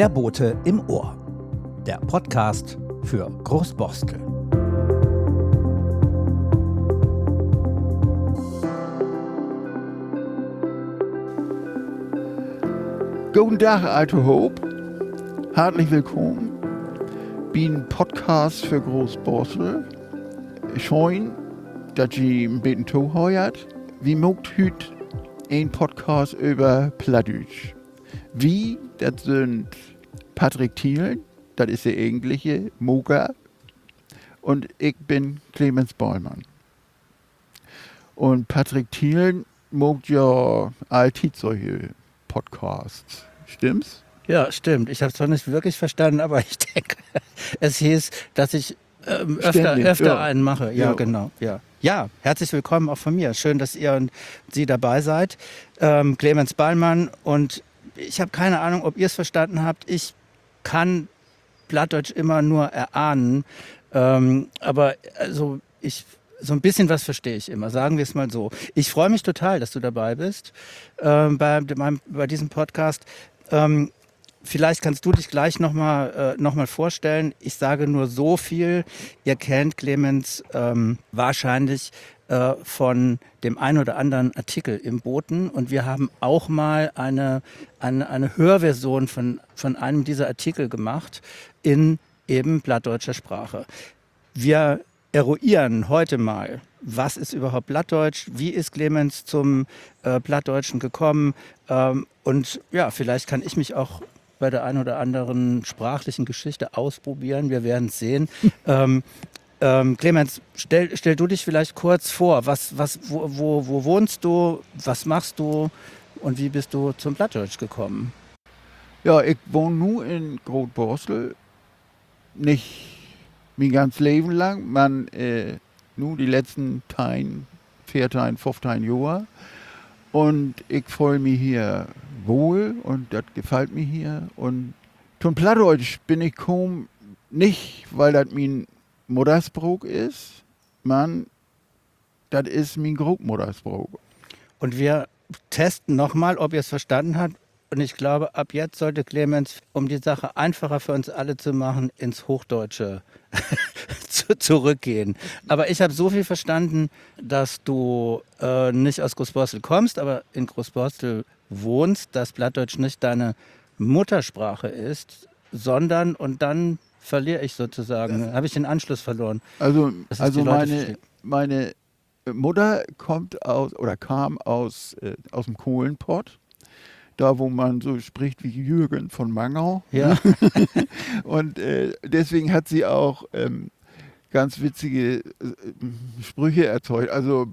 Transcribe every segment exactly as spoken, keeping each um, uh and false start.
Der Bote im Ohr. Der Podcast für Großborstel. Guten Tag, Alte Hope. Herzlich willkommen. Bin Podcast für Großborstel. Schön, dass ihr ein bisschen zuhört. Wir mögt heute ein Podcast über Plattdeutsch. Wie, das sind Patrick Thielen, das ist der eigentliche Moker. Und ich bin Clemens Bollmann. Und Patrick Thielen mögt ja alltid solche Podcasts. Stimmt's? Ja, stimmt. Ich habe es zwar nicht wirklich verstanden, aber ich denke, es hieß, dass ich ähm, öfter, öfter ja. einen mache. Ja, ja, genau. Ja. ja, herzlich willkommen auch von mir. Schön, dass ihr und Sie dabei seid. Ähm, Clemens Bollmann, und ich habe keine Ahnung, ob ihr es verstanden habt. Ich kann Plattdeutsch immer nur erahnen, ähm, aber also ich so ein bisschen was verstehe ich immer, sagen wir es mal so. Ich freue mich total, dass du dabei bist ähm, bei, bei, bei diesem Podcast. Ähm, Vielleicht kannst du dich gleich nochmal äh, noch mal vorstellen. Ich sage nur so viel. Ihr kennt Clemens ähm, wahrscheinlich äh, von dem einen oder anderen Artikel im Boten. Und wir haben auch mal eine, eine, eine Hörversion von, von einem dieser Artikel gemacht in eben plattdeutscher Sprache. Wir eruieren heute mal, was ist überhaupt Plattdeutsch, wie ist Clemens zum äh, Plattdeutschen gekommen. Ähm, und ja, vielleicht kann ich mich auch bei der einen oder anderen sprachlichen Geschichte ausprobieren. Wir werden es sehen. ähm, ähm, Clemens, stell, stell du dich vielleicht kurz vor. Was, was, wo, wo, wo wohnst du? Was machst du? Und wie bist du zum Plattdeutsch gekommen? Ja, ich wohne nur in Großborstel. Nicht mein ganzes Leben lang. Man, äh, nur die letzten Tein, vierzehn, fünfzehn Jahre. Und ich fühle mich hier wohl und das gefällt mir hier. Und zum Plattdeutsch bin ich kaum nicht, weil das mein Muttersprach ist. Man, das ist mein Großmuttersprach. Und wir testen nochmal, ob ihr es verstanden habt. Und ich glaube, ab jetzt sollte Clemens, um die Sache einfacher für uns alle zu machen, ins Hochdeutsche zu, zurückgehen. Aber ich habe so viel verstanden, dass du äh, nicht aus Großborstel kommst, aber in Großborstel wohnst, dass Plattdeutsch nicht deine Muttersprache ist, sondern, und dann verliere ich sozusagen, habe ich den Anschluss verloren. Also, also meine, meine Mutter kommt aus oder kam aus, äh, aus dem Kohlenpott. Da, wo man so spricht wie Jürgen von Mangau. Ja. Und äh, deswegen hat sie auch ähm, ganz witzige äh, Sprüche erzeugt. Also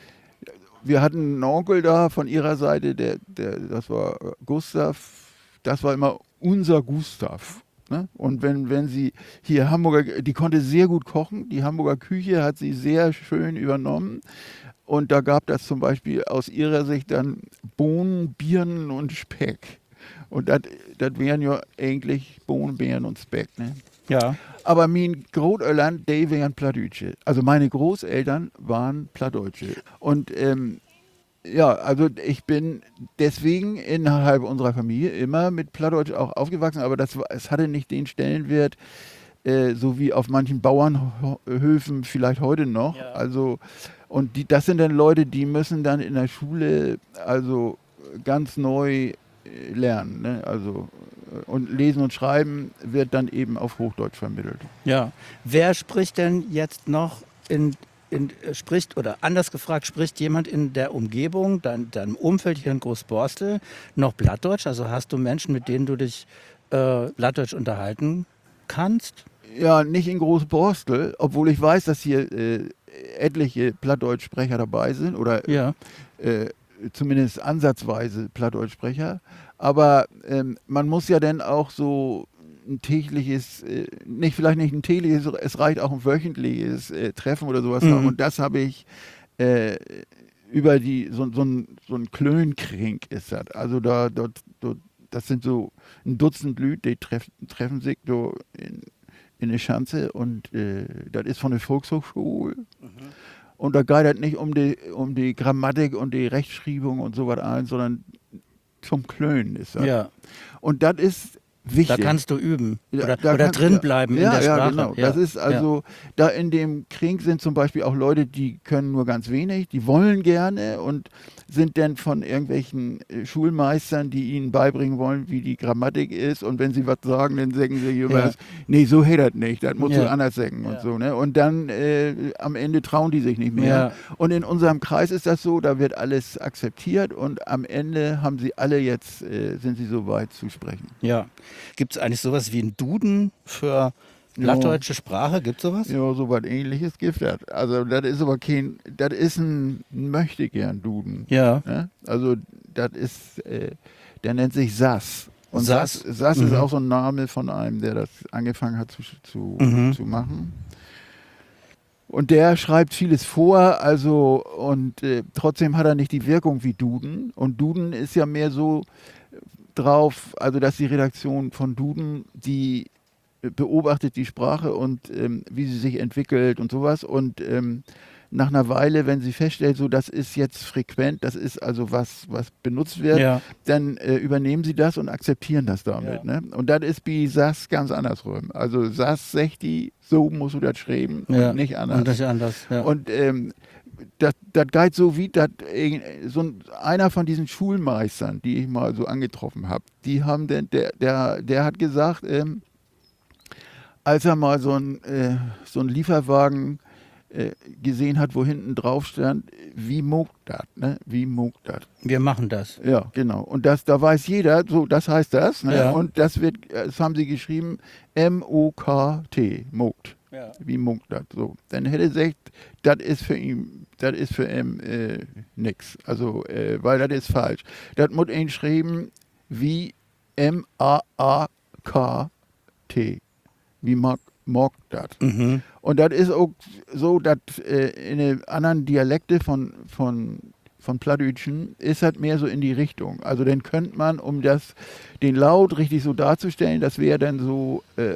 wir hatten einen Onkel da von ihrer Seite, der, der, das war Gustav, das war immer unser Gustav. Ne? Und wenn, wenn sie hier Hamburger, die konnte sehr gut kochen, die Hamburger Küche hat sie sehr schön übernommen. Und da gab das zum Beispiel aus ihrer Sicht dann Bohnen, Birnen und Speck. Und das wären ja eigentlich Bohnen, Birnen und Speck. Ne? Ja. Aber mein Großeltern, die wären Plattdeutsche. Also meine Großeltern waren Plattdeutsche. Und ähm, ja, also ich bin deswegen innerhalb unserer Familie immer mit Plattdeutsch auch aufgewachsen. Aber das, es hatte nicht den Stellenwert, äh, so wie auf manchen Bauernhöfen vielleicht heute noch. Ja. Also Und die, das sind dann Leute, die müssen dann in der Schule also ganz neu lernen. Ne? Also, und Lesen und Schreiben wird dann eben auf Hochdeutsch vermittelt. Ja. Wer spricht denn jetzt noch in, in spricht, oder anders gefragt, spricht jemand in der Umgebung, dein, deinem Umfeld hier in Großborstel noch Plattdeutsch? Also hast du Menschen, mit denen du dich äh, Plattdeutsch unterhalten kannst? Ja, nicht in Großborstel, obwohl ich weiß, dass hier äh, etliche Plattdeutschsprecher dabei sind oder ja. äh, zumindest ansatzweise Plattdeutschsprecher. Aber ähm, man muss ja dann auch so ein tägliches, äh, nicht vielleicht nicht ein tägliches, es reicht auch ein wöchentliches äh, Treffen oder sowas mhm. haben. Und das habe ich äh, über die, so, so ein, so ein Klönkrink ist das. Also da, dort, dort, das sind so ein Dutzend Leute, die treff, treffen sich so in in der Schanze und äh, das ist von der Volkshochschule. Mhm. Und da geht es nicht um die, um die Grammatik und die Rechtschreibung und sowas ein, sondern zum Klönen ist das. Ja. Und das ist wichtig. Da kannst du üben oder, da oder kann, drin bleiben ja, in der ja, Sprache. Genau. Ja, das ist also, ja. da in dem Krieg sind zum Beispiel auch Leute, die können nur ganz wenig, die wollen gerne und sind dann von irgendwelchen äh, Schulmeistern, die ihnen beibringen wollen, wie die Grammatik ist, und wenn sie was sagen, dann sagen sie immer, Ja. nee, so hält das nicht, das musst Ja. du anders sagen und Ja. so. Ne? Und dann äh, am Ende trauen die sich nicht mehr. Ja. Und in unserem Kreis ist das so, da wird alles akzeptiert und am Ende haben sie alle jetzt, äh, sind sie so weit zu sprechen. Ja. Gibt es eigentlich sowas wie einen Duden für plattdeutsche Sprache? Gibt es sowas? Ja, so was Ähnliches gibt das. Also das ist aber kein, das ist ein Möchtegern-Duden. Ja. Ne? Also das ist, äh, der nennt sich Sass. Und Sass. Sass, Sass Mhm. ist auch so ein Name von einem, der das angefangen hat zu, zu, Mhm. zu machen. Und der schreibt vieles vor, also und äh, trotzdem hat er nicht die Wirkung wie Duden. Und Duden ist ja mehr so drauf, also dass die Redaktion von Duden, die äh, beobachtet die Sprache und ähm, wie sie sich entwickelt und sowas. Und ähm, nach einer Weile, wenn sie feststellt, so das ist jetzt frequent, das ist also was, was benutzt wird, Ja. dann äh, übernehmen sie das und akzeptieren das damit. Ja. Ne? Und das ist bei S A S ganz andersrum. Also S A S sagt die, so musst du das schreiben Ja. und nicht anders. Und nicht anders. Ja. Und ähm, das, das geht so wie, dat, äh, so ein, einer von diesen Schulmeistern, die ich mal so angetroffen habe, die haben denn, der, der, der hat gesagt, ähm, als er mal so ein, äh, so ein Lieferwagen äh, gesehen hat, wo hinten drauf stand, wie mogt das, ne? Wie mogt das? Wir machen das. Ja, genau. Und das, da weiß jeder, so, das heißt das, ne? Ja. Und das wird, das haben sie geschrieben, M O K T, mogt. Ja. Wie mogt das? So. Dann hätte er gesagt, das ist für ihn, das ist für ihn äh, nix. Also, äh, weil das ist falsch. Das muss ihn schreiben wie M A A K T. Wie mag, mag das? Mhm. Und das ist auch so, dass äh, in den anderen Dialekte von, von, von Plattdeutschen ist das mehr so in die Richtung. Also dann könnte man, um das, den Laut richtig so darzustellen, das wäre dann so äh,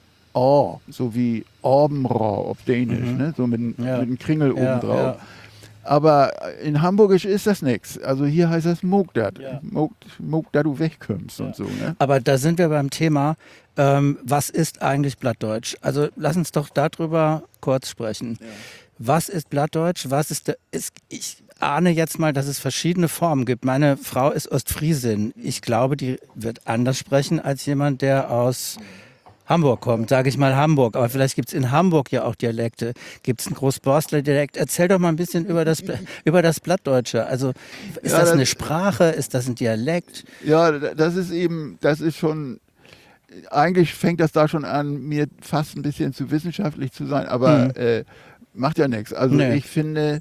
A, so wie Abendra auf Dänisch, Mhm. ne? So mit, Ja. mit einem Kringel Ja, oben drauf. ja. Aber in Hamburgisch ist das nichts. Also hier heißt das Mogdat. Ja. Mogdat, du wegkommst Ja. und so. Ne? Aber da sind wir beim Thema, ähm, was ist eigentlich Plattdeutsch? Also lass uns doch darüber kurz sprechen. Was ist Plattdeutsch? Was ist, der, ist ich ahne jetzt mal, dass es verschiedene Formen gibt. Meine Frau ist Ostfriesin. Ich glaube, die wird anders sprechen als jemand, der aus Hamburg kommt, sage ich mal Hamburg. Aber vielleicht gibt es in Hamburg ja auch Dialekte. Gibt es einen Großborstler Dialekt? Erzähl doch mal ein bisschen über das, über das Plattdeutsche. Also ist Ja, das das- eine Sprache? Ist das ein Dialekt? Ja, das ist eben, das ist schon, eigentlich fängt das da schon an, mir fast ein bisschen zu wissenschaftlich zu sein, aber Mhm. äh, macht ja nichts. Also Nee. ich finde,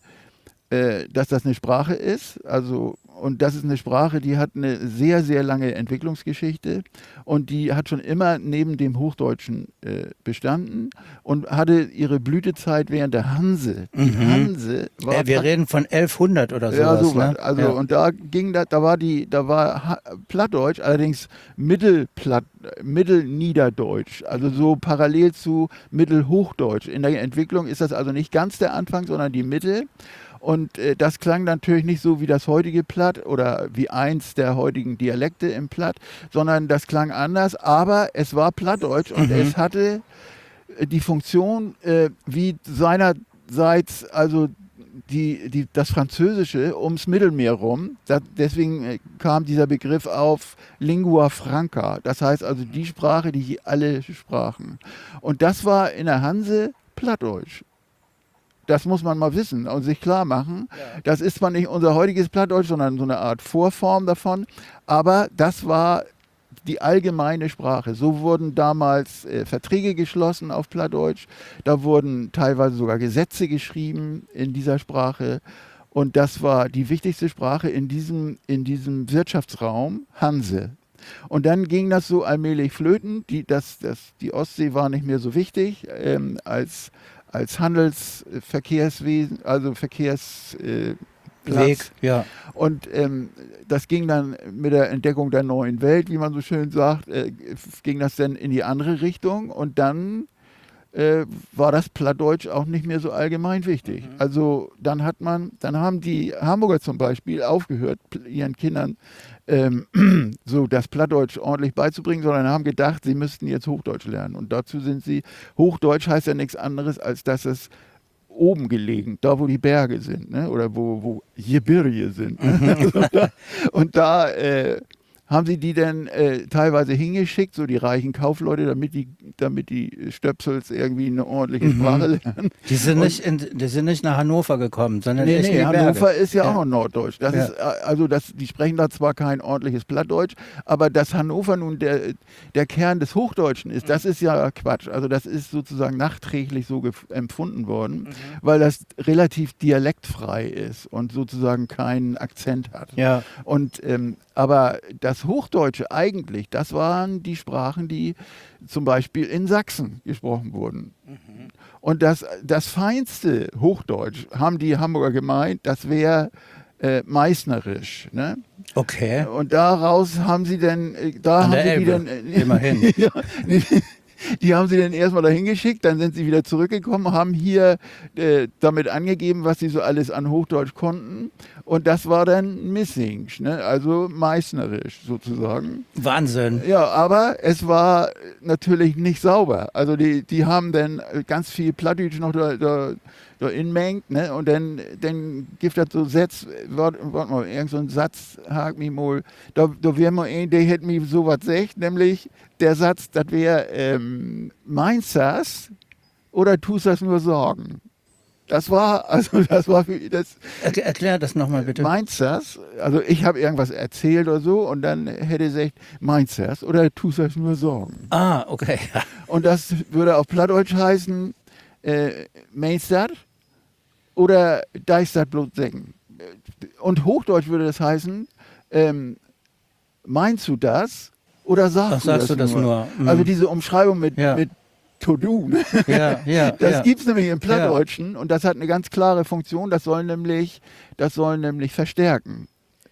äh, dass das eine Sprache ist, also und das ist eine Sprache, die hat eine sehr, sehr lange Entwicklungsgeschichte und die hat schon immer neben dem Hochdeutschen äh, bestanden und hatte ihre Blütezeit während der Hanse. Die Mhm. Hanse war Äh, wir prakt- reden von elfhundert oder sowas. ja, so ne? was. Also ja. und da ging da, da war die, da war Ha- Plattdeutsch, allerdings Mittelplatt, Mittelniederdeutsch, also so parallel zu Mittelhochdeutsch. In der Entwicklung ist das also nicht ganz der Anfang, sondern die Mitte. Und äh, das klang natürlich nicht so wie das heutige Platt oder wie eins der heutigen Dialekte im Platt, sondern das klang anders, aber es war Plattdeutsch und Mhm. es hatte äh, die Funktion, äh, wie seinerseits, also die, die, das Französische ums Mittelmeer rum. Da, deswegen äh, kam dieser Begriff auf Lingua Franca. Das heißt also die Sprache, die alle sprachen. Und das war in der Hanse Plattdeutsch. Das muss man mal wissen und sich klar machen. Das ist zwar nicht unser heutiges Plattdeutsch, sondern so eine Art Vorform davon. Aber das war die allgemeine Sprache. So wurden damals äh, Verträge geschlossen auf Plattdeutsch. Da wurden teilweise sogar Gesetze geschrieben in dieser Sprache. Und das war die wichtigste Sprache in diesem, in diesem Wirtschaftsraum, Hanse. Und dann ging das so allmählich flöten. Die, das, das, die Ostsee war nicht mehr so wichtig ähm, als, als Handelsverkehrswesen, also Verkehrs... Äh, Platz. Weg, ja. Und ähm, das ging dann mit der Entdeckung der neuen Welt, wie man so schön sagt, äh, ging das dann in die andere Richtung. Und dann äh, war das Plattdeutsch auch nicht mehr so allgemein wichtig. Mhm. Also dann hat man, dann haben die Hamburger zum Beispiel aufgehört, ihren Kindern ähm, so das Plattdeutsch ordentlich beizubringen, sondern haben gedacht, sie müssten jetzt Hochdeutsch lernen. Und dazu sind sie, Hochdeutsch heißt ja nichts anderes, als dass es oben gelegen, da wo die Berge sind, ne? Oder wo, wo Gebirge sind. Ne? Mhm. Also da, und da äh, haben sie die dann äh, teilweise hingeschickt, so die reichen Kaufleute, damit die, damit die Stöpsels irgendwie eine ordentliche Sprache mhm. lernen. Die sind, nicht in, die sind nicht nach Hannover gekommen, sondern nee, echt nee, in die Hannover Berge. ist ja, ja auch noch Norddeutsch. Das ja. ist, also das, die sprechen da zwar kein ordentliches Plattdeutsch, aber dass Hannover nun der, der Kern des Hochdeutschen ist, das ist ja Quatsch. Also das ist sozusagen nachträglich so empfunden worden, mhm. weil das relativ dialektfrei ist und sozusagen keinen Akzent hat. Ja. Und ähm, aber das Hochdeutsche eigentlich, das waren die Sprachen, die zum Beispiel in Sachsen gesprochen wurden. Mhm. Und das, das feinste Hochdeutsch, haben die Hamburger gemeint, das wäre äh, meißnerisch. Ne? Okay. Und daraus haben sie dann, da An haben der sie Elbe. die dann, äh, immerhin. ja, die, die haben sie dann erstmal dahin geschickt, dann sind sie wieder zurückgekommen, haben hier äh, damit angegeben, was sie so alles an Hochdeutsch konnten. Und das war dann Missingsch, ne? Also meißnerisch sozusagen. Wahnsinn. Ja, aber es war natürlich nicht sauber. Also die, die haben dann ganz viel Plattdeutsch noch da, da, da inmengt, ne? Und dann, dann gibt es so Sätze, warte wart mal, irgend so ein Satz, hakt mich mal, da, da wäre mal ein, der hätte mir sowas gesagt, nämlich der Satz, das wäre, ähm, meinst das oder tust das nur Sorgen? Das war, also das war für das. Er, erklär das nochmal bitte. Meinst das? Also ich habe irgendwas erzählt oder so und dann hätte er gesagt, meinst das oder tust das nur Sorgen? Ah, okay. Und das würde auf Plattdeutsch heißen, äh, meinst das oder deist das bloß sagen? Und Hochdeutsch würde das heißen, ähm, meinst du das oder sagst, Ach, sagst du das, du das nur? nur? Mhm. Also diese Umschreibung mit, ja. mit to do. Ja, ja, das ja. gibt es nämlich im Plattdeutschen ja. Und das hat eine ganz klare Funktion, das soll nämlich, das soll nämlich verstärken.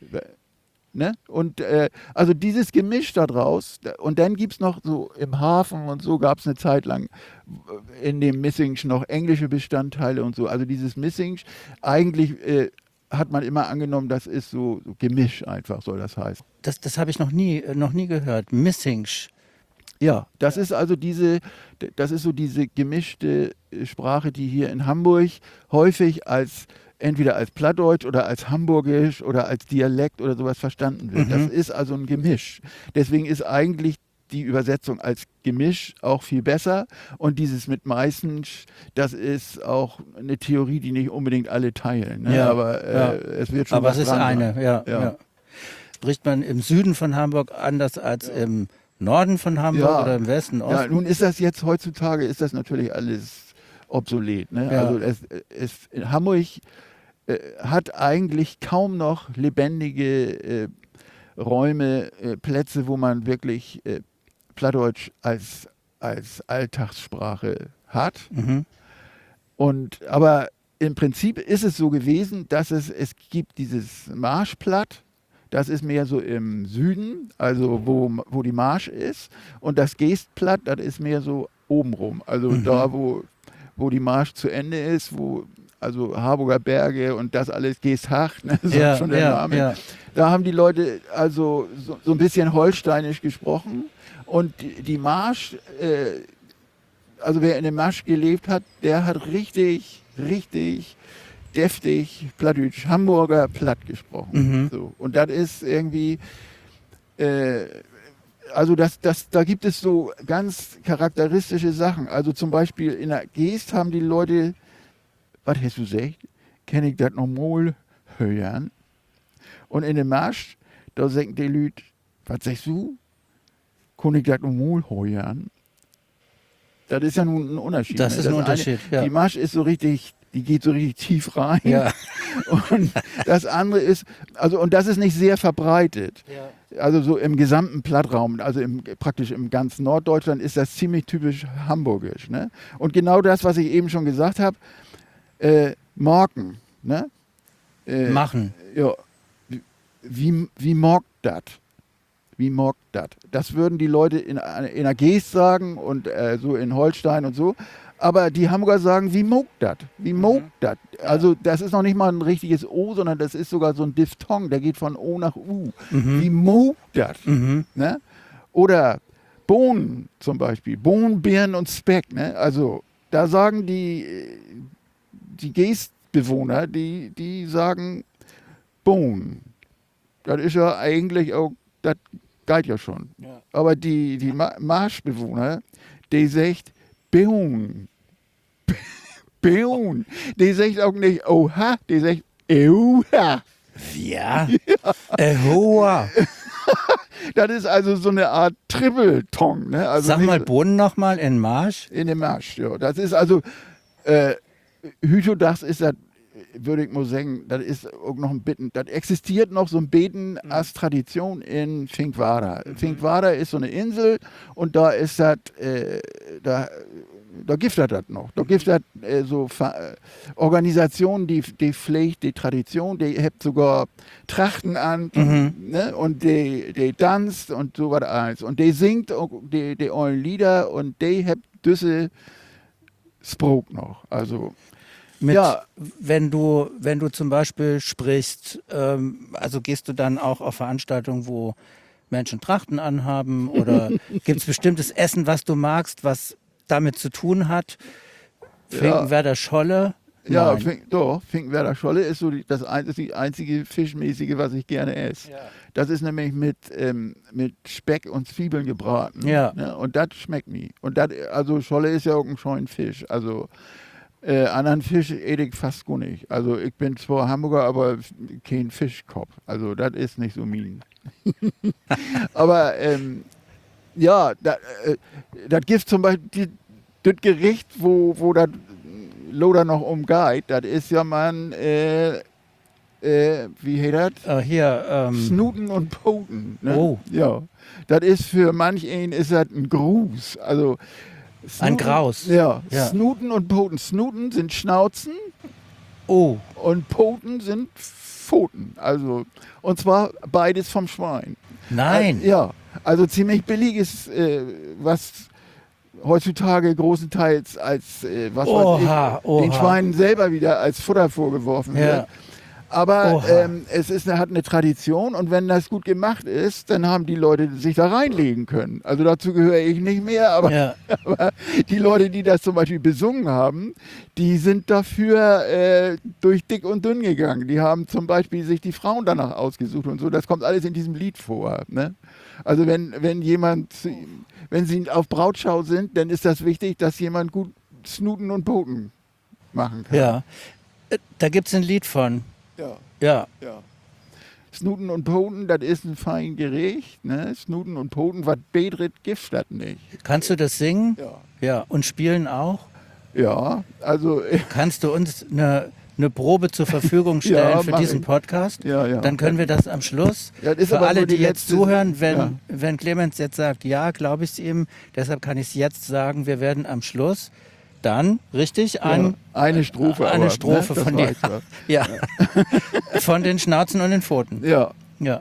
Ne? Und äh, also dieses Gemisch da draus, und dann gibt es noch so im Hafen und so gab es eine Zeit lang in dem Missingsch noch englische Bestandteile und so. Also dieses Missingsch, eigentlich äh, hat man immer angenommen, das ist so, so Gemisch einfach, soll das heißen. Das, das habe ich noch nie, noch nie gehört. Missingsch. Ja, das ist also diese, das ist so diese gemischte Sprache, die hier in Hamburg häufig als entweder als Plattdeutsch oder als Hamburgisch oder als Dialekt oder sowas verstanden wird. Mhm. Das ist also ein Gemisch. Deswegen ist eigentlich die Übersetzung als Gemisch auch viel besser. Und dieses mit Meißensch, das ist auch eine Theorie, die nicht unbedingt alle teilen. Ne? Ja, aber äh, ja. es wird schon Aber was es ist dran eine, sein. ja, Ja. ja. Spricht man im Süden von Hamburg anders als ja. im Norden von Hamburg ja. oder im Westen, Osten? Ja, nun ist das jetzt heutzutage, ist das natürlich alles obsolet. Ne? Ja. Also es, es, in Hamburg äh, hat eigentlich kaum noch lebendige äh, Räume, äh, Plätze, wo man wirklich äh, Plattdeutsch als, als Alltagssprache hat. Mhm. Und, aber im Prinzip ist es so gewesen, dass es, es gibt dieses Marschplatt. Das ist mehr so im Süden, also wo, wo die Marsch ist. Und das Geestplatt, das ist mehr so obenrum. Also mhm. da, wo, wo die Marsch zu Ende ist, wo also Harburger Berge und das alles, Geesthacht, ne, so ja, schon der ja, Name. Ja. Da haben die Leute also so, so ein bisschen holsteinisch gesprochen. Und die, die Marsch, äh, also wer in der Marsch gelebt hat, der hat richtig, richtig deftig Plattdeutsch, Hamburger Platt gesprochen. Mhm. So. Und das ist irgendwie, äh, also das, das, da gibt es so ganz charakteristische Sachen. Also zum Beispiel in der Geest haben die Leute, was hast du gesagt? Kann ich das noch mal hören? Und in der Marsch, da sagen die Leute, was sagst du? Kann ich das noch mal hören? Das ist ja nun ein Unterschied. Das ne? ist ein das Unterschied, eine, ja. Die Marsch ist so richtig, die geht so richtig tief rein. Ja. Und das andere ist, also und das ist nicht sehr verbreitet. Ja. Also so im gesamten Plattraum, also im, praktisch im ganzen Norddeutschland ist das ziemlich typisch hamburgisch. Ne? Und genau das, was ich eben schon gesagt habe, äh, morgen, ne? Äh, Machen. Ja. Wie, wie morgt das? Wie morgt das? Das würden die Leute in, in der Geest sagen und äh, so in Holstein und so. Aber die Hamburger sagen, wie mogt das? Wie mogt das? Also das ist noch nicht mal ein richtiges O, sondern das ist sogar so ein Diphthong, der geht von O nach U. Mhm. Wie mogt das? Mhm. Ne? Oder Bohnen zum Beispiel, Bohnen, Birnen und Speck. Ne? Also da sagen die, die Geestbewohner, die, die sagen Bohnen. Das ist ja eigentlich auch, das geht ja schon. Ja. Aber die, die Ma- Marschbewohner, die sagt Bohnen. Bohnen. Die sagt auch nicht Oha, die sagt Oha. Ja. Äh, hoa. Das ist also so eine Art Trippeltong. Ne? Also Sag nicht- mal Bohnen nochmal in Marsch. In dem Marsch, ja. Das ist also, äh, Hythodachs ist das, würde ich mal sagen, das ist auch noch ein Bitten, das existiert noch so ein Beten als Tradition in Finkwara. Mhm. Finkwara ist so eine Insel und da ist das, äh, da, da gibt es das noch. Da gibt es äh, so Ver äh, Organisationen, die, die pflegt die Tradition, die hat sogar Trachten an, Mhm. ne? Und die, die tanzt und so was alles. Und die singt auch die, die ollen Lieder und die hat düsse Sprok noch. Also, Mit, ja. wenn du, wenn du zum Beispiel sprichst, ähm, also gehst du dann auch auf Veranstaltungen, wo Menschen Trachten anhaben oder gibt es bestimmtes Essen, was du magst, was damit zu tun hat? Finkenwerder Scholle? Ja, Nein. Fink, doch, Finkenwerder Scholle ist so die, das, ein, das die einzige Fischmäßige, was ich gerne esse. Ja. Das ist nämlich mit, ähm, mit Speck und Zwiebeln gebraten. Ja. Ne? Und das schmeckt mir. Und das, also Scholle ist ja auch ein scheuen Fisch. Also äh, anderen Fisch esse ich fast gar nicht. Also ich bin zwar Hamburger, aber kein Fischkopf. Also das ist nicht so mean. Aber ähm, ja, das äh, gibt zum Beispiel das Gericht, wo, wo das Loder noch umgeht, das ist ja man, äh, äh, wie heißt das? Äh, hier, ähm, Snuten und Poten. Ne? Oh. Ja, das ist für manch einen ist das ein Gruß. Also Ein Graus. Ja, Ja. Snuten und Poten. Snuten sind Schnauzen oh, und Poten sind Pfoten. Also, und zwar beides vom Schwein. nein. Also, ja, also ziemlich billig ist, äh, was heutzutage großenteils als, äh, was Oha, weiß ich, oha. den Schweinen selber wieder als Futter vorgeworfen Ja. wird. Aber Oha. ähm, es ist, hat eine Tradition und wenn das gut gemacht ist, dann haben die Leute sich da reinlegen können. Also dazu gehöre ich nicht mehr, aber, Ja. aber die Leute, die das zum Beispiel besungen haben, die sind dafür äh, durch dick und dünn gegangen. Die haben zum Beispiel sich die Frauen danach ausgesucht und so. Das kommt alles in diesem Lied vor. Ne? Also wenn, wenn jemand, wenn sie auf Brautschau sind, dann ist das wichtig, dass jemand gut Snuten und Poten machen kann. Ja. Äh, Da gibt es ein Lied von. Ja. Ja. Ja. Snuten und Poten, das ist ein fein Gericht. Ne? Snuten und Poten, was bedret, gibt das nicht. Kannst du das singen? Ja. Ja. Und spielen auch? Ja, also, Kannst du uns eine, eine Probe zur Verfügung stellen Ja, für mach diesen ich. Podcast? ja, ja. Dann können wir das am Schluss. Ja, das ist Für aber alle, nur die, die jetzt letzte- zuhören, wenn, ja. wenn Clemens jetzt sagt, ja, glaube ich es ihm, deshalb kann ich es jetzt sagen, wir werden am Schluss dann, richtig, ein, ja, eine Strophe. eine aber, Strophe ne? Das von dir. weiß man. ja, von den Schnauzen und den Pfoten. Ja. Ja.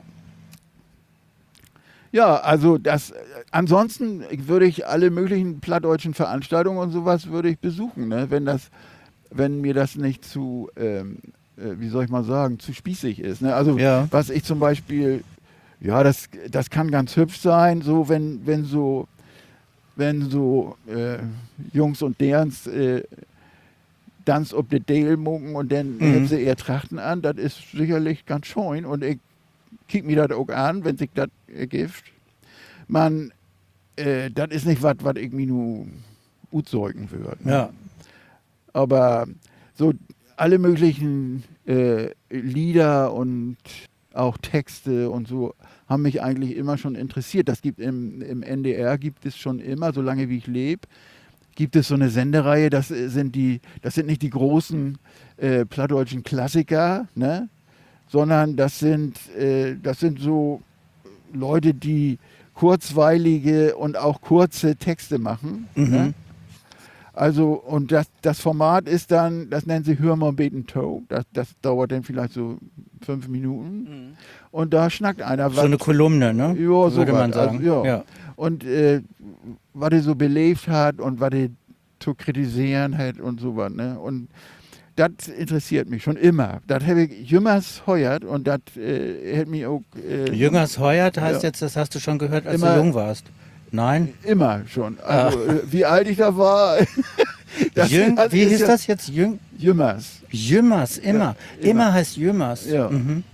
Ja, also das, äh, ansonsten würde ich alle möglichen plattdeutschen Veranstaltungen und sowas würde ich besuchen, ne? wenn das, wenn mir das nicht zu, ähm, äh, wie soll ich mal sagen, zu spießig ist. Ne? Also Ja. was ich zum Beispiel, ja, das, das kann ganz hübsch sein, so wenn, wenn so, wenn so äh, Jungs und Derns äh, Tanz ob de Dale mucken und dann Mhm. haben sie eher Trachten an, das ist sicherlich ganz schön und ich kick mir das auch an, wenn sich das ergibt. Man, äh, das ist nicht was, was irgendwie nur utzeugen würde. Ne? Ja. Aber so alle möglichen äh, Lieder und auch Texte und so haben mich eigentlich immer schon interessiert. Das gibt im, im N D R gibt es schon immer, solange wie ich lebe, gibt es so eine Sendereihe, das sind die, das sind nicht die großen äh, plattdeutschen Klassiker, ne? Sondern das sind, äh, das sind so Leute, die kurzweilige und auch kurze Texte machen. Mhm. Ne? Also, und das, das Format ist dann, das nennen sie Hör mal beten Toe. Das, das dauert dann vielleicht so fünf Minuten. Und da schnackt einer So eine Kolumne, ne? Ja, so würde man was. sagen. Also, ja. ja. Und äh, was er so belebt hat und was er zu kritisieren hat und sowas. Ne? Und das interessiert mich schon immer. Das habe ich jüngers heuert und das äh, hat mich auch... Äh, Jüngers heuert heißt ja. jetzt, das hast du schon gehört, als Immer, du jung warst? Nein? Immer schon. Also ah. wie alt ich da war... das Jüng, das wie hieß ja das jetzt? Jüng? Jümmers. Jümmers, immer. Ja, immer. Immer heißt Jümmers. Ja. Mhm.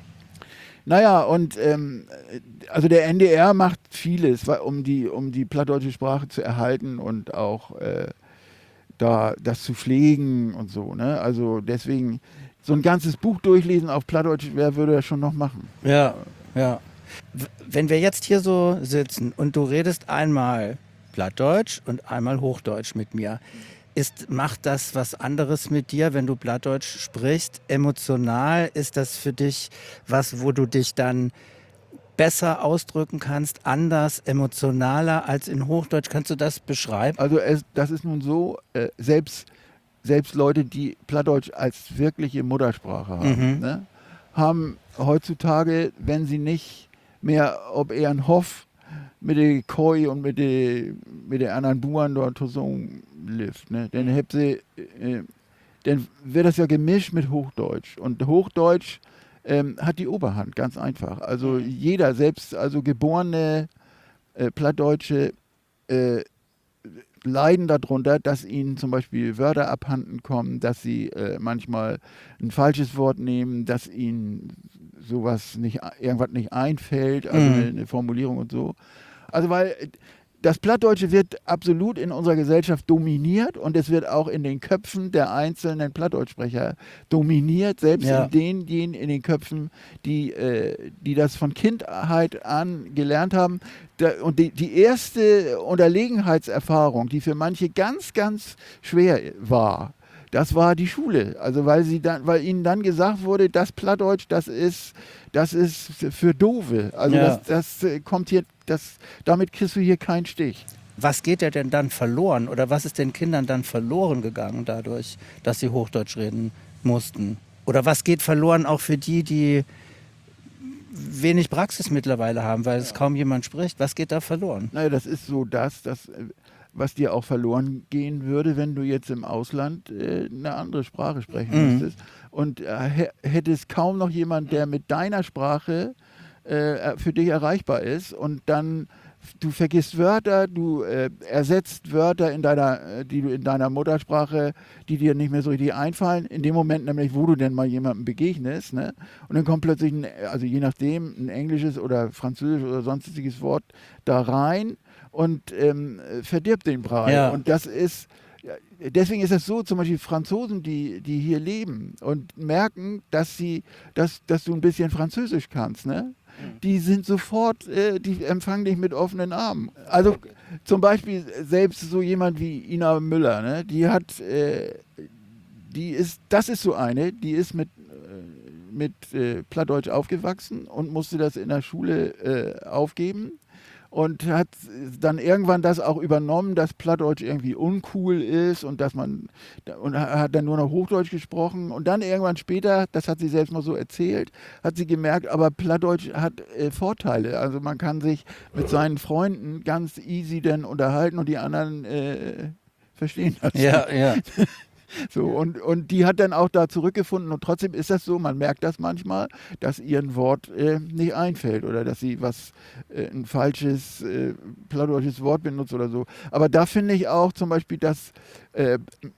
Naja, und ähm, also der N D R macht vieles, um die, um die plattdeutsche Sprache zu erhalten und auch äh, da das zu pflegen und so. Ne? Also deswegen, so ein ganzes Buch durchlesen auf Plattdeutsch, wer würde das schon noch machen? Ja, ja. Wenn wir jetzt hier so sitzen und du redest einmal Plattdeutsch und einmal Hochdeutsch mit mir, Ist, macht das was anderes mit dir, wenn du Plattdeutsch sprichst? Emotional ist das für dich was, wo du dich dann besser ausdrücken kannst, anders, emotionaler als in Hochdeutsch? Kannst du das beschreiben? Also es, das ist nun so, äh, selbst, selbst Leute, die Plattdeutsch als wirkliche Muttersprache haben, mhm. ne, haben heutzutage, wenn sie nicht mehr, ob eher ein Hof mit der Koi und mit den mit der anderen Buren dort zusammen lebt, ne? Dann habt sie, äh, dann wird das ja gemischt mit Hochdeutsch und Hochdeutsch ähm, hat die Oberhand, ganz einfach. Also jeder, selbst also geborene äh, Plattdeutsche äh, leiden darunter, dass ihnen zum Beispiel Wörter abhanden kommen, dass sie äh, manchmal ein falsches Wort nehmen, dass ihnen sowas nicht, irgendwas nicht einfällt, also mhm. eine, eine Formulierung und so. Also weil das Plattdeutsche wird absolut in unserer Gesellschaft dominiert und es wird auch in den Köpfen der einzelnen Plattdeutschsprecher dominiert, selbst ja. in denjenigen in den Köpfen, die, äh, die das von Kindheit an gelernt haben. Da, und die, die erste Unterlegenheitserfahrung, die für manche ganz, ganz schwer war, das war die Schule. Also weil sie dann, weil ihnen dann gesagt wurde, das Plattdeutsch, das ist, das ist für Doofe. Also ja. das, das kommt hier, das, damit kriegst du hier keinen Stich. Was geht ja denn dann verloren oder was ist den Kindern dann verloren gegangen dadurch, dass sie Hochdeutsch reden mussten? Oder was geht verloren auch für die, die wenig Praxis mittlerweile haben, weil es ja. kaum jemand spricht? Was geht da verloren? Naja, das ist so das, das was dir auch verloren gehen würde, wenn du jetzt im Ausland äh, eine andere Sprache sprechen mhm. müsstest. Und äh, hättest kaum noch jemand, der mit deiner Sprache äh, für dich erreichbar ist. Und dann, du vergisst Wörter, du äh, ersetzt Wörter, in deiner, äh, die du in deiner Muttersprache, die dir nicht mehr so richtig einfallen. In dem Moment nämlich, wo du denn mal jemandem begegnest. Ne? Und dann kommt plötzlich, ein, also je nachdem, ein englisches oder französisches oder sonstiges Wort da rein und ähm, verdirbt den Brei. Ja. Und das ist, deswegen ist es so, zum Beispiel Franzosen, die, die hier leben und merken, dass sie, dass, dass du ein bisschen Französisch kannst, ne? Mhm. Die sind sofort, äh, die empfangen dich mit offenen Armen. Also zum Beispiel selbst so jemand wie Ina Müller, ne? Die hat, äh, die ist, das ist so eine, die ist mit äh, mit äh, Plattdeutsch aufgewachsen und musste das in der Schule äh, aufgeben. Und hat dann irgendwann das auch übernommen, dass Plattdeutsch irgendwie uncool ist und dass man und hat dann nur noch Hochdeutsch gesprochen. Und dann irgendwann später, das hat sie selbst mal so erzählt, hat sie gemerkt, aber Plattdeutsch hat äh, Vorteile. Also man kann sich mit seinen Freunden ganz easy dann unterhalten und die anderen äh, verstehen das. Ja, ja. So, und, und die hat dann auch da zurückgefunden und trotzdem ist das so, man merkt das manchmal, dass ihr ein Wort äh, nicht einfällt oder dass sie was, äh, ein falsches äh, plattdeutsches Wort benutzt oder so. Aber da finde ich auch zum Beispiel das äh,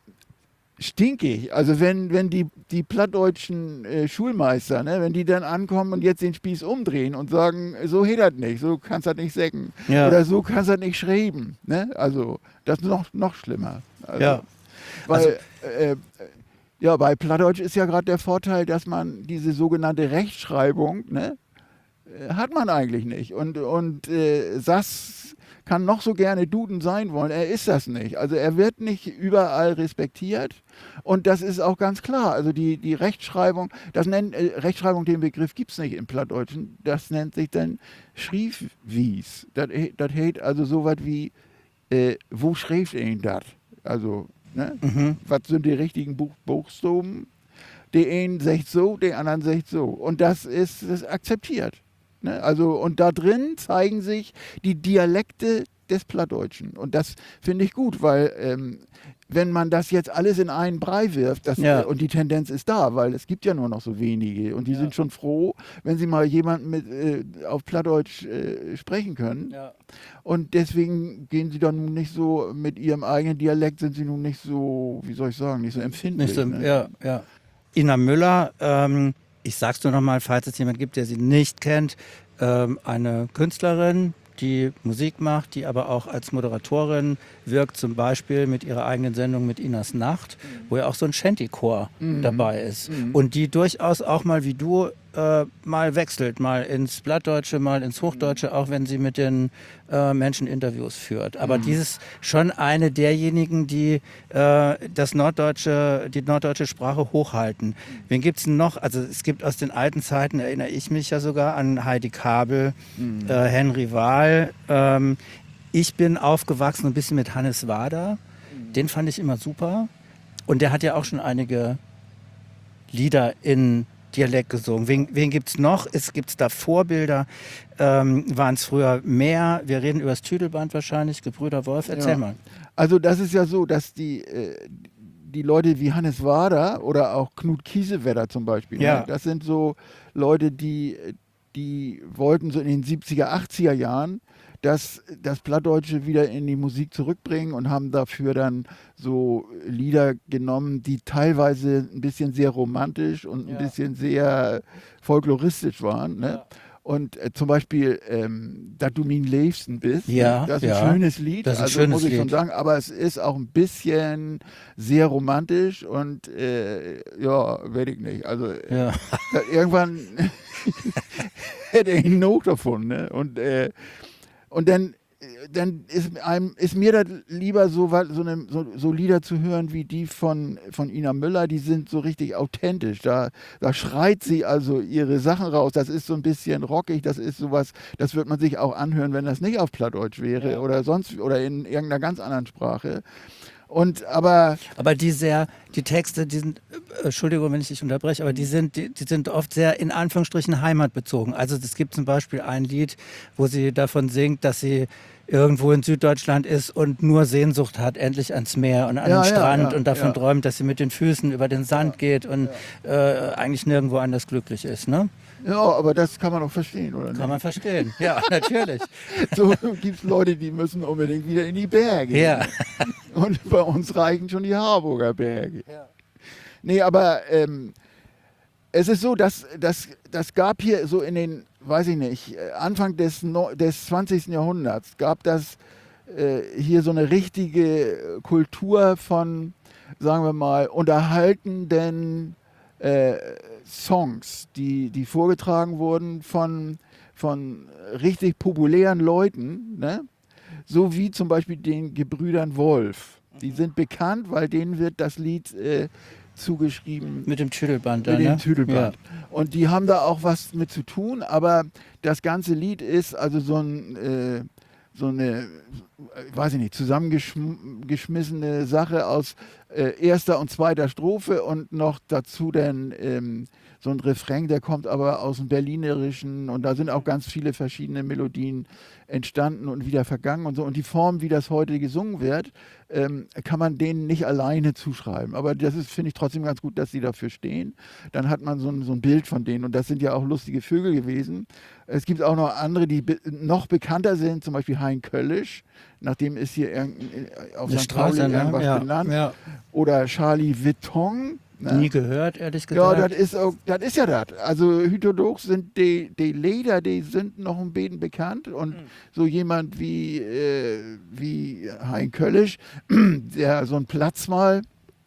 stinkig, also wenn, wenn die, die plattdeutschen äh, Schulmeister, ne, wenn die dann ankommen und jetzt den Spieß umdrehen und sagen, so geht das nicht, so kannst du das nicht sägen ja. oder so kannst du das nicht schreiben, ne? Also das ist noch, noch schlimmer. Also, ja. Weil, also, äh, ja, bei Plattdeutsch ist ja gerade der Vorteil, dass man diese sogenannte Rechtschreibung, ne, hat man eigentlich nicht. Und, und äh, Sass kann noch so gerne Duden sein wollen, er ist das nicht. Also er wird nicht überall respektiert und das ist auch ganz klar. Also die, die Rechtschreibung, das nennt, äh, Rechtschreibung, den Begriff gibt es nicht im Plattdeutschen, das nennt sich dann Schriefwies. Das, das heißt also so was wie, äh, wo schreibt ihn das? Also Ne? Mhm. Was sind die richtigen Buch Buchstaben? Der einen sagt so, der anderen sagt so. Und das ist, das ist akzeptiert. Ne? Also, und da drin zeigen sich die Dialekte des Plattdeutschen. Und das finde ich gut, weil ähm, wenn man das jetzt alles in einen Brei wirft, das, Ja. äh, und die Tendenz ist da, weil es gibt ja nur noch so wenige und die Ja. sind schon froh, wenn sie mal jemanden mit, äh, auf Plattdeutsch äh, sprechen können. Ja. Und deswegen gehen sie dann nun nicht so, mit ihrem eigenen Dialekt sind sie nun nicht so, wie soll ich sagen, nicht so empfindlich. Nicht so, ne? ja, ja. Ina Müller, ähm, ich sag's nur noch mal, falls es jemand gibt, der sie nicht kennt, ähm, eine Künstlerin, die Musik macht, die aber auch als Moderatorin wirkt, zum Beispiel mit ihrer eigenen Sendung mit Inas Nacht, mhm. wo ja auch so ein Shanty-Chor mhm. dabei ist. Mhm. Und die durchaus auch mal wie du äh, mal wechselt, mal ins Plattdeutsche, mal ins Hochdeutsche, auch wenn sie mit den äh, Menschen Interviews führt. Aber mhm. dieses schon eine derjenigen, die äh, das Norddeutsche, die norddeutsche Sprache hochhalten. Wen gibt's denn noch? Also es gibt aus den alten Zeiten, erinnere ich mich ja sogar an Heidi Kabel, mhm. äh, Henry Wahl. Ähm, ich bin aufgewachsen ein bisschen mit Hannes Wader. Mhm. Den fand ich immer super. Und der hat ja auch schon einige Lieder in Dialekt gesungen. Wen, wen gibt es noch? Gibt es da Vorbilder? Ähm, Waren es früher mehr? Wir reden über das Tüdelband wahrscheinlich. Gebrüder Wolf, erzähl ja. mal. Also das ist ja so, dass die, äh, die Leute wie Hannes Wader oder auch Knut Kiesewetter zum Beispiel, ja. ne? Das sind so Leute, die, die wollten so in den siebziger, achtziger Jahren das, das Plattdeutsche wieder in die Musik zurückbringen und haben dafür dann so Lieder genommen, die teilweise ein bisschen sehr romantisch und ein ja. bisschen sehr folkloristisch waren. Ne? Ja. Und äh, zum Beispiel, ähm, dass du mein Liebsten bist, ja, das ist ja. ein schönes Lied, das ist ein also schönes muss ich Lied. schon sagen, aber es ist auch ein bisschen sehr romantisch und äh, ja, weiß ich nicht. Also ja. irgendwann hätte ich ihn noch davon. Ne? Und äh, Und dann, dann ist, einem, ist mir das lieber so, so, eine, so, so Lieder zu hören wie die von, von Ina Müller, die sind so richtig authentisch. Da, da schreit sie also ihre Sachen raus. Das ist so ein bisschen rockig, das ist sowas, das wird man sich auch anhören, wenn das nicht auf Plattdeutsch wäre ja. oder sonst oder in irgendeiner ganz anderen Sprache. Und aber, aber die sehr, die Texte, die sind, äh, Entschuldigung, wenn ich dich unterbreche, aber die sind, die, die sind oft sehr in Anführungsstrichen heimatbezogen. Also es gibt zum Beispiel ein Lied, wo sie davon singt, dass sie irgendwo in Süddeutschland ist und nur Sehnsucht hat, endlich ans Meer und an ja, den Strand ja, ja, und davon ja. träumt, dass sie mit den Füßen über den Sand ja, geht und ja. äh, eigentlich nirgendwo anders glücklich ist, ne? Ja, aber das kann man auch verstehen, oder nicht? Kann man verstehen, ja, natürlich. So gibt es Leute, die müssen unbedingt wieder in die Berge. Ja. Und bei uns reichen schon die Harburger Berge. Ja. Nee, aber ähm, es ist so, dass das das gab hier so in den, weiß ich nicht, Anfang des, des zwanzigsten Jahrhunderts, gab das äh, hier so eine richtige Kultur von, sagen wir mal, unterhaltenden äh, Songs, die, die vorgetragen wurden von, von richtig populären Leuten, ne? So wie zum Beispiel den Gebrüdern Wolf. Die sind bekannt, weil denen wird das Lied äh, zugeschrieben. Mit dem Tüdelband. Mit da, dem ne? Tüdelband. Ja. Und die haben da auch was mit zu tun, aber das ganze Lied ist also so ein... Äh, so eine, weiß ich nicht, zusammengeschmissene Sache aus äh, erster und zweiter Strophe und noch dazu dann ähm, so ein Refrain, der kommt aber aus dem Berlinerischen und da sind auch ganz viele verschiedene Melodien entstanden und wieder vergangen und so. Und die Form, wie das heute gesungen wird, ähm, kann man denen nicht alleine zuschreiben. Aber das ist, finde ich, trotzdem ganz gut, dass sie dafür stehen. Dann hat man so ein, so ein Bild von denen und das sind ja auch lustige Vögel gewesen. Es gibt auch noch andere, die be- noch bekannter sind, zum Beispiel Hein Köllisch, nachdem ist hier irgendein, auf Sankt Pauli irgendwas ja, benannt. Ja. Oder Charlie Witton. Ne? Nie gehört, ehrlich gesagt. Ja, das ist, auch, das ist ja das. Also Hütedoch sind die, die Lieder, die sind noch ein bisschen bekannt und mhm. so jemand wie, äh, wie Hein Köllisch, der so einen Platz mal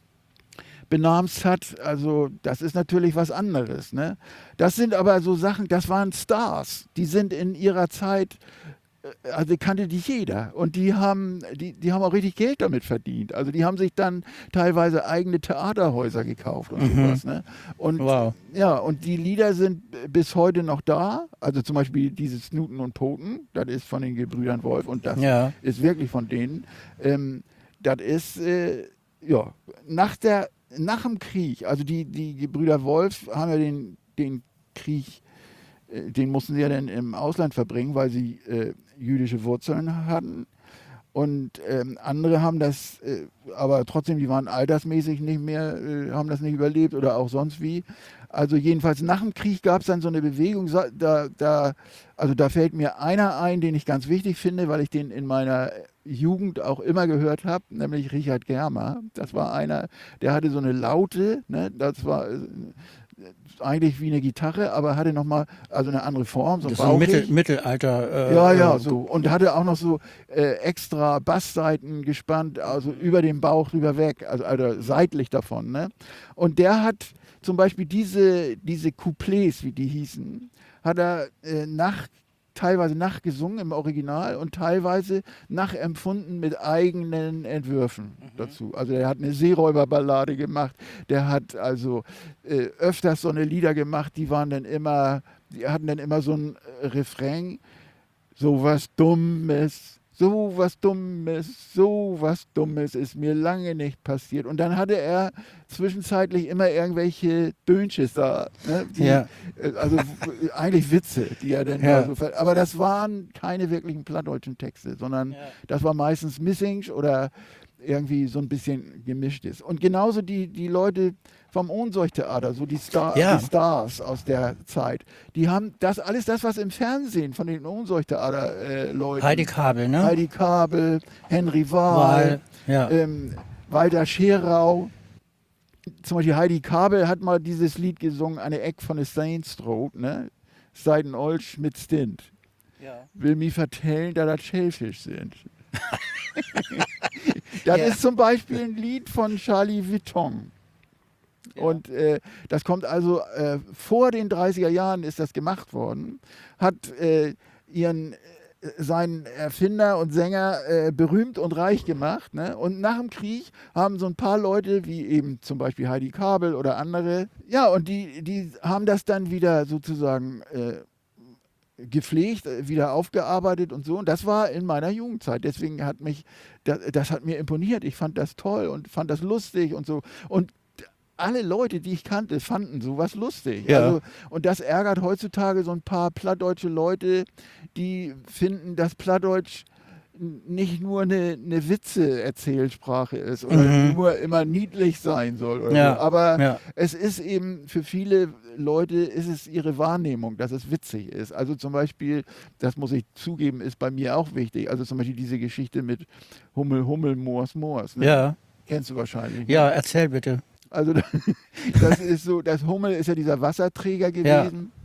benamst hat, also das ist natürlich was anderes. Ne? Das sind aber so Sachen, das waren Stars, die sind in ihrer Zeit, also kannte die jeder und die haben, die, die haben auch richtig Geld damit verdient. Also die haben sich dann teilweise eigene Theaterhäuser gekauft und mhm. sowas. Ne? Und wow. ja, und die Lieder sind bis heute noch da. Also zum Beispiel dieses Snuten und Poten, das ist von den Gebrüdern Wolf und das ja. ist wirklich von denen. Ähm, das ist äh, ja nach der nach dem Krieg, also die, die Gebrüder Wolf haben ja den, den Krieg, äh, den mussten sie ja dann im Ausland verbringen, weil sie äh, jüdische Wurzeln hatten. Und ähm, andere haben das, äh, aber trotzdem, die waren altersmäßig nicht mehr, äh, haben das nicht überlebt oder auch sonst wie. Also jedenfalls nach dem Krieg gab es dann so eine Bewegung, da, da, also da fällt mir einer ein, den ich ganz wichtig finde, weil ich den in meiner Jugend auch immer gehört habe, nämlich Richard Germer. Das war einer, der hatte so eine Laute, ne, das war äh, eigentlich wie eine Gitarre, aber hatte nochmal also eine andere Form. So das ist ein Mittel, Mittelalter. Äh, ja, ja, so. Und hatte auch noch so äh, extra Bassseiten gespannt, also über den Bauch rüber weg, also, also seitlich davon. Ne? Und der hat zum Beispiel diese, diese Couplets, wie die hießen, hat er äh, nach teilweise nachgesungen im Original und teilweise nachempfunden mit eigenen Entwürfen mhm. dazu. Also er hat eine Seeräuberballade gemacht, der hat also äh, öfters so eine Lieder gemacht, die waren dann immer, die hatten dann immer so ein äh, Refrain, so was Dummes, so was Dummes, so was Dummes ist mir lange nicht passiert. Und dann hatte er zwischenzeitlich immer irgendwelche Dönches da. Ne? Die, ja. Also eigentlich Witze, die er dann ja. so. Aber das waren keine wirklichen plattdeutschen Texte, sondern ja. das war meistens Missing oder irgendwie so ein bisschen gemischt ist. Und genauso die, die Leute vom Ohnsorg-Theater, so die, Star, ja. die Stars aus der Zeit, die haben das alles das, was im Fernsehen von den Ohnsorg-Theater-Leuten. Heidi Kabel, ne? Heidi Kabel, Henry Wahl, ja. ähm, Walter Scherau. Zum Beispiel Heidi Kabel hat mal dieses Lied gesungen, eine Eck von der Steinstroot, ne? Seiden Olsch mit Stint. Ja. Will mir vertellen, da das Schellfisch sind. Das ja. ist zum Beispiel ein Lied von Charlie Vuitton. Ja. Und äh, das kommt also äh, vor den dreißiger Jahren ist das gemacht worden, hat äh, ihren, äh, seinen Erfinder und Sänger äh, berühmt und reich gemacht. Ne? Und nach dem Krieg haben so ein paar Leute, wie eben zum Beispiel Heidi Kabel oder andere, ja, und die, die haben das dann wieder sozusagen äh, gepflegt, wieder aufgearbeitet und so. Und das war in meiner Jugendzeit. Deswegen hat mich, das, das hat mir imponiert. Ich fand das toll und fand das lustig und so. Und alle Leute, die ich kannte, fanden sowas lustig. Ja. Also, und das ärgert heutzutage so ein paar plattdeutsche Leute, die finden, dass Plattdeutsch nicht nur eine, eine Witze-Erzählsprache ist oder mhm. nur immer niedlich sein soll. Oder ja. so. Aber ja. es ist eben für viele Leute, ist es ihre Wahrnehmung, dass es witzig ist. Also zum Beispiel, das muss ich zugeben, ist bei mir auch wichtig. Also zum Beispiel diese Geschichte mit Hummel, Hummel, Moors, Moors. Ne? Ja. Kennst du wahrscheinlich. Ne? Ja, erzähl bitte. Also das ist so, das Hummel ist ja dieser Wasserträger gewesen. Ja.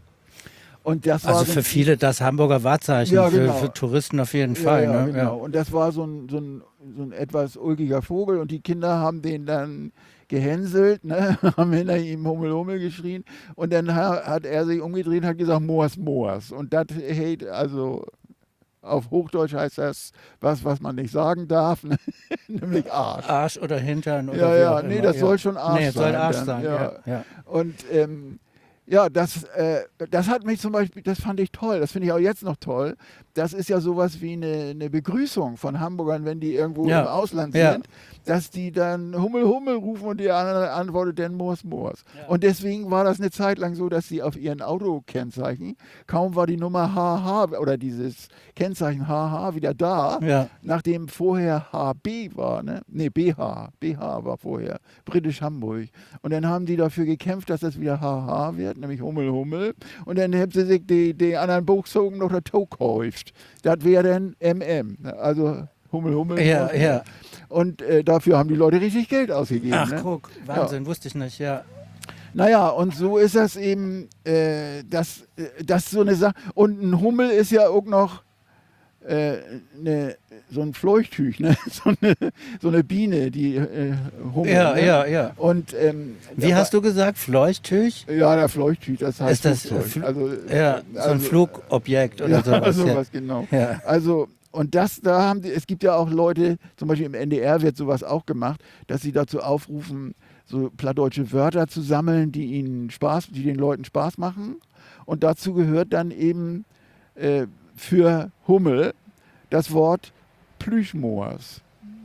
Und das war also für so viele das Hamburger Wahrzeichen, ja, genau. für, für Touristen auf jeden ja, Fall. Ja, ne? genau. Ja. Und das war so ein, so, ein, so ein etwas ulkiger Vogel und die Kinder haben den dann gehänselt, ne? Haben hinter ihm Hummel, Hummel geschrien und dann hat er sich umgedreht und hat gesagt Moors, Moors. Und das hält also... Auf Hochdeutsch heißt das was, was man nicht sagen darf, nämlich Arsch. Arsch oder Hintern oder ja, wie ja, auch nee, immer. das ja. soll schon Arsch nee, sein. soll Arsch dann, sein, ja. ja. ja. Und ähm, ja, das, äh, das hat mich zum Beispiel, das fand ich toll, das finde ich auch jetzt noch toll. Das ist ja sowas wie eine, eine Begrüßung von Hamburgern, wenn die irgendwo ja. im Ausland sind, ja. dass die dann Hummel, Hummel rufen und die andere antwortet dann Moors, Moors. Ja. Und deswegen war das eine Zeit lang so, dass sie auf ihren Autokennzeichen, kaum war die Nummer H H oder dieses Kennzeichen H H wieder da, ja. nachdem vorher H B war, ne? Nee, B H, B H war vorher, Britisch Hamburg. Und dann haben die dafür gekämpft, dass das wieder H H wird, nämlich Hummel, Hummel. Und dann haben sie sich die, die anderen Buchstaben noch dazu gekauft. Das wäre dann M M, also Hummel, Hummel. Ja, ja. Und äh, dafür haben die Leute richtig Geld ausgegeben. Ach, ne? guck, Wahnsinn, ja. wusste ich nicht, ja. Naja, und so ist das eben, äh, das, äh, das so eine Sache. Und ein Hummel ist ja auch noch äh, ne, so ein Fleuchtüch, ne? so, eine, so eine Biene, die äh, Hummel. Ja, ne? ja, ja. Und, ähm, wie hast du gesagt, Fleuchtüch? Ja, der Fleuchtüch, das heißt ist das Flugzeug. Also, ja, so ein also, Flugobjekt oder ja, sowas. sowas, ja. genau. Ja. Also, und das, da haben die, es gibt ja auch Leute, zum Beispiel im N D R wird sowas auch gemacht, dass sie dazu aufrufen, so plattdeutsche Wörter zu sammeln, die ihnen Spaß, die den Leuten Spaß machen. Und dazu gehört dann eben äh, für Hummel das Wort Plüschmoors.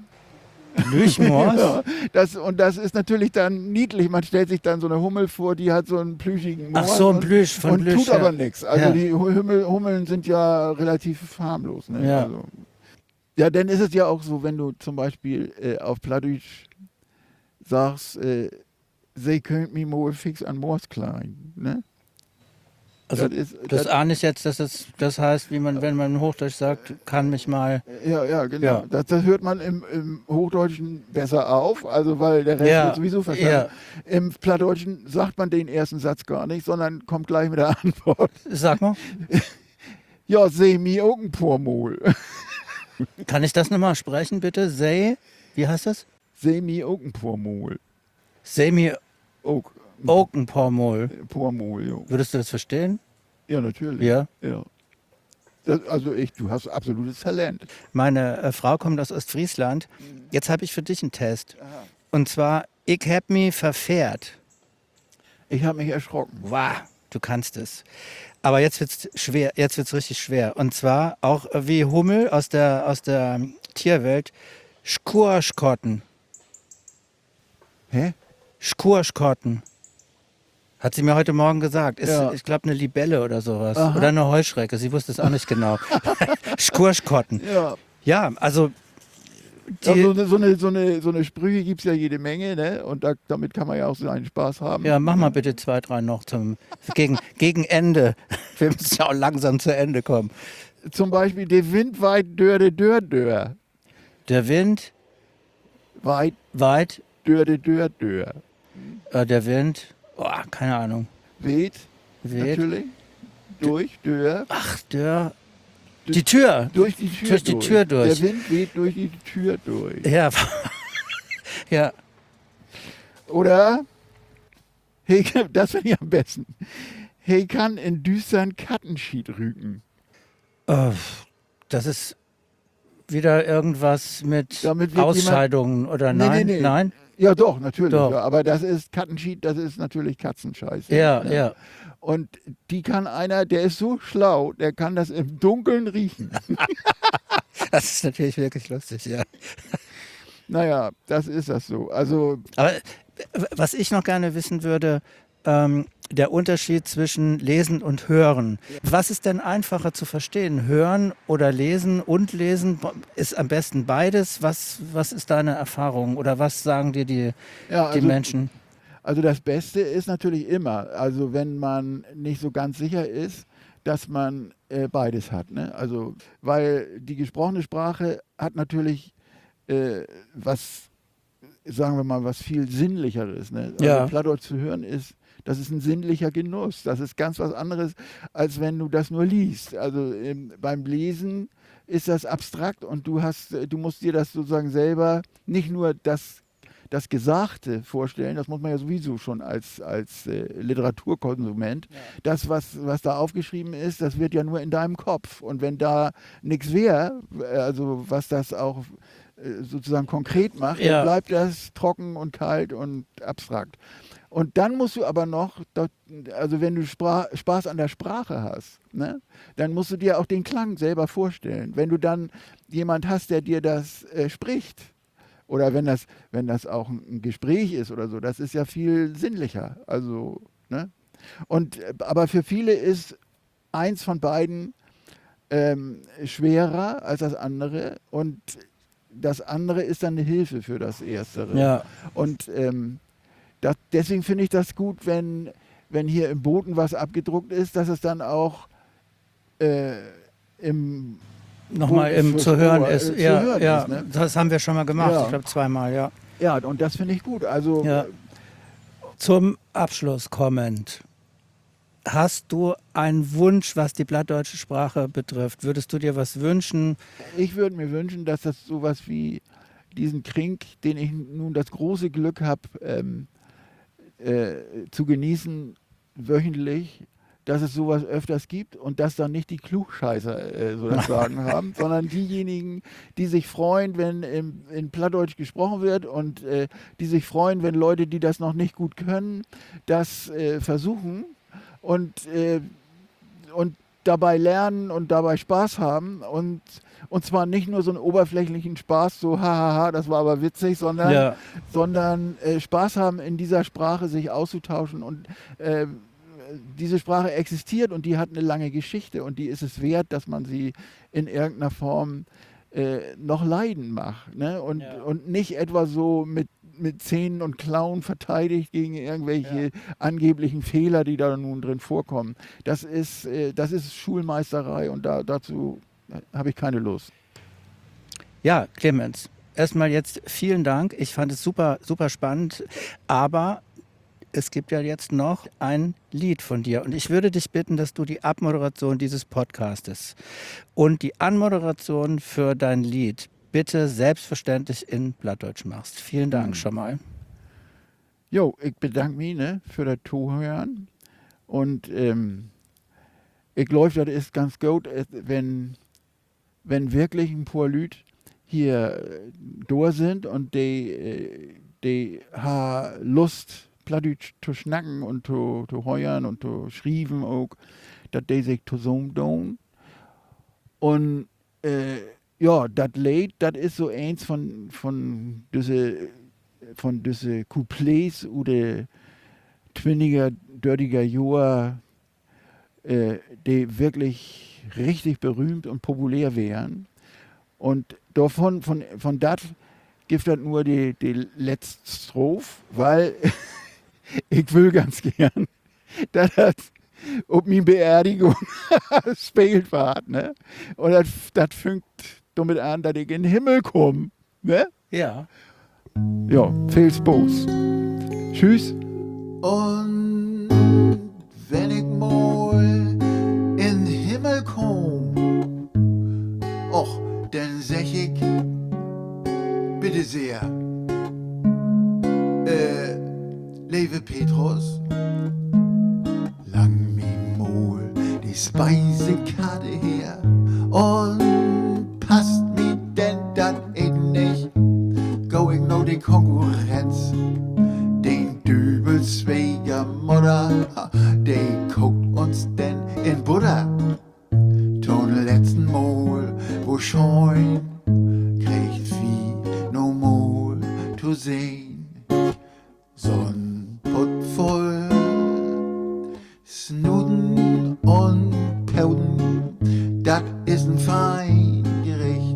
Plüschmoors? Ja, das, und das ist natürlich dann niedlich. Man stellt sich dann so eine Hummel vor, die hat so einen plüschigen Moor. Ach so, ein Plüsch von und Plüsch. tut ja. aber nichts. Also ja. die Hummel, Hummeln sind ja relativ harmlos. Ne? Ja. Also, Ja, dann ist es ja auch so, wenn du zum Beispiel äh, auf Plattdeutsch sagst, äh, sie könnt mich mal fix an Moors klein. Ne? Also das ist, das das, ahne ich jetzt, dass es das heißt, wie man, wenn man in Hochdeutsch sagt, kann mich mal. ja, ja, genau. Ja. Das, das hört man im, im Hochdeutschen besser auf, also weil der Rest Ja, wird sowieso verstanden. ja. Im Plattdeutschen sagt man den ersten Satz gar nicht, sondern kommt gleich mit der Antwort. Sag mal, Ja, seh mi auch ein Pormol. kann ich das nochmal sprechen, bitte? Say, wie heißt das? Seh mi auch ein Pormol. Say me Auch Oken Pormol. Pormol, ja. Würdest du das verstehen? Ja, natürlich. Ja. Ja. Das, also ich, du hast absolutes Talent. Meine äh, Frau kommt aus Ostfriesland. Jetzt habe ich für dich einen Test. Und zwar, ich hab mich verfährt. Ich habe mich erschrocken. Wow, du kannst es. Aber jetzt wird's schwer, jetzt wird's richtig schwer. Und zwar auch äh, wie Hummel aus der, aus der Tierwelt. Skurschkotten. Hä? Skurschkotten. Hat sie mir heute Morgen gesagt. Ist, Ja. ich glaube, eine Libelle oder sowas. Aha. Oder eine Heuschrecke. Sie wusste es auch nicht genau. Skurschkotten. Ja. Ja, also. Die, Also so, eine, so, eine, so eine Sprüche gibt es ja jede Menge, ne? Und da, damit kann man ja auch so einen Spaß haben. ja, mach mal bitte zwei, drei noch zum gegen, gegen Ende. Wir müssen ja auch langsam zu Ende kommen. Zum Beispiel, der Wind weit dörde dör dör. Der Wind Weit weit, dörde dör dör. äh, der Wind, oh, keine Ahnung. Weht, Weht. natürlich. Durch, dör. Ach, der. Die Tür. Durch die Tür Durch die Tür durch. Der Wind weht durch die Tür durch. Ja. Ja. Oder, hey, das finde ich am besten. Hey, kann in düsteren Kattenschied rücken. Äh, das ist wieder irgendwas mit Damit wird Ausscheidungen oder Nee, nein? nee, nee. Nein? Ja, doch, natürlich. Doch. Ja, aber das ist Kattenschied, das ist natürlich Katzenscheiße. Ja, ne? ja. Und die kann einer, der ist so schlau, der kann das im Dunkeln riechen. Das ist natürlich wirklich lustig, ja. Naja, das ist das so. Also, Aber äh, was ich noch gerne wissen würde, ähm, der Unterschied zwischen Lesen und Hören. Was ist denn einfacher zu verstehen? Hören oder lesen und lesen? Ist am besten beides? Was, was ist deine Erfahrung? Oder was sagen dir die, ja, die also, Menschen? also das Beste ist natürlich immer, also wenn man nicht so ganz sicher ist, dass man äh, beides hat. Ne? Also, weil die gesprochene Sprache hat natürlich äh, was, sagen wir mal, was viel Sinnlicheres. Ne? Also Ja. Plattdeutsch zu hören ist, das ist ein sinnlicher Genuss. Das ist ganz was anderes, als wenn du das nur liest. Also ähm, beim Lesen ist das abstrakt und du hast, du musst dir das sozusagen selber nicht nur das, das Gesagte vorstellen, das muss man ja sowieso schon als, als äh, Literaturkonsument. Ja. Das, was, was da aufgeschrieben ist, das wird ja nur in deinem Kopf. Und wenn da nichts wäre, also was das auch äh, sozusagen konkret macht, Ja. dann bleibt das trocken und kalt und abstrakt. Und dann musst du aber noch, also wenn du Spra- Spaß an der Sprache hast, ne, dann musst du dir auch den Klang selber vorstellen. Wenn du dann jemand hast, der dir das äh, spricht, oder wenn das, wenn das auch ein Gespräch ist oder so, das ist ja viel sinnlicher. Also, ne? Und, aber für viele ist eins von beiden ähm, schwerer als das andere und das andere ist dann eine Hilfe für das Erstere. Ja. Und ähm, das, deswegen finde ich das gut, wenn, wenn hier im Boten was abgedruckt ist, dass es dann auch äh, im Nochmal Boten im fürs zu hören Ohr, äh, ist. zu Ja, hören ja. ist, ne? Das haben wir schon mal gemacht. Ja. Ich glaube zweimal, ja. Ja, und das finde ich gut. Also Ja. Zum Abschluss kommend. Hast du einen Wunsch, was die plattdeutsche Sprache betrifft? Würdest du dir was wünschen? ich würde mir wünschen, dass das sowas wie diesen Krink, den ich nun das große Glück habe ähm, äh, zu genießen, wöchentlich, dass es sowas öfters gibt und dass dann nicht die Klugscheißer äh, so das Sagen haben, sondern diejenigen, die sich freuen, wenn im, in Plattdeutsch gesprochen wird und äh, die sich freuen, wenn Leute, die das noch nicht gut können, das äh, versuchen und, äh, und dabei lernen und dabei Spaß haben und, und zwar nicht nur so einen oberflächlichen Spaß, so hahaha, das war aber witzig, sondern, Ja. sondern äh, Spaß haben, in dieser Sprache sich auszutauschen und äh, diese Sprache existiert und die hat eine lange Geschichte und die ist es wert, dass man sie in irgendeiner Form äh, noch leiden macht. Ne? Und, Ja. und nicht etwa so mit, mit Zähnen und Klauen verteidigt gegen irgendwelche Ja. angeblichen Fehler, die da nun drin vorkommen. Das ist, äh, das ist Schulmeisterei und da, dazu habe ich keine Lust. Ja, Clemens, erstmal jetzt vielen Dank. Ich fand es super, super spannend. Aber es gibt ja jetzt noch ein Lied von dir. Und ich würde dich bitten, dass du die Abmoderation dieses Podcastes und die Anmoderation für dein Lied bitte selbstverständlich in Plattdeutsch machst. Vielen Dank Hm. schon mal. Jo, ich bedanke mich ne, für das Zuhören. Und ähm, ich glaube, das ist ganz gut, äh, wenn, wenn wirklich ein paar Leute hier äh, da sind und die, äh, die haben Lust, Plattdeutsch zu schnacken und zu, zu heuern und zu schreiben auch, dass die sich zusammen tun. Und äh, ja, das Lied, das ist so eins von, von diese von diese Couplets oder twinniger, dörtiger Joa, äh, die wirklich richtig berühmt und populär wären. Und davon, von, von dat gibt es nur die, die letzte Strophe, weil ich will ganz gern, dass das ob meine Beerdigung spielt war. Ne? Und das fängt damit an, dass ich in den Himmel komme. Ne? Ja. Ja, viel Spaß. Tschüss. Und wenn ich mal in den Himmel komm, och, dann sag ich, bitte sehr, äh, liebe Petrus, lang mi mal die Speisekarte her und passt mi denn dat eben nicht, go ich no die Konkurrenz. Den Dübelsweger Mutter, die guckt uns denn in Butter. Ton letzten Mal, wo scheun, kriegt wie no mal zu sehen. So'n Pott voll Snuden und Pauden, dat is ein fein Gericht.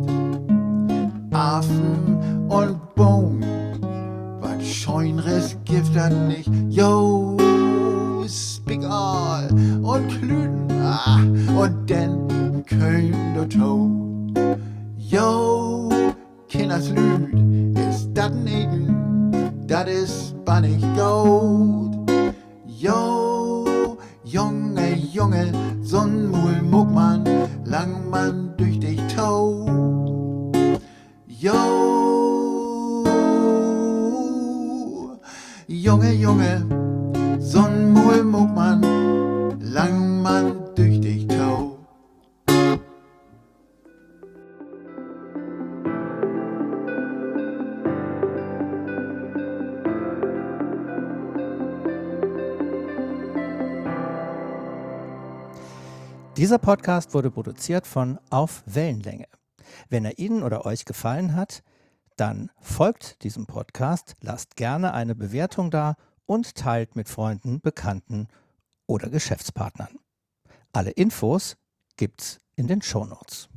Affen und Bohnen, wat Scheunres gibt dat nicht. Yo, Spigal und Klüten, ah, und den Köln der Tau. Yo, Kinders Lüd, ist dat n Eden, dat is bannig Gold. Yo, Junge, Junge, so'n Mul muck man, lang man durch dich Tau. Yo, Junge, Junge, so'n Mul muck man, lang man durch dich Tau. Dieser Podcast wurde produziert von Auf Wellenlänge. Wenn er Ihnen oder euch gefallen hat, dann folgt diesem Podcast, lasst gerne eine Bewertung da und teilt mit Freunden, Bekannten oder Geschäftspartnern. Alle Infos gibt's in den Shownotes.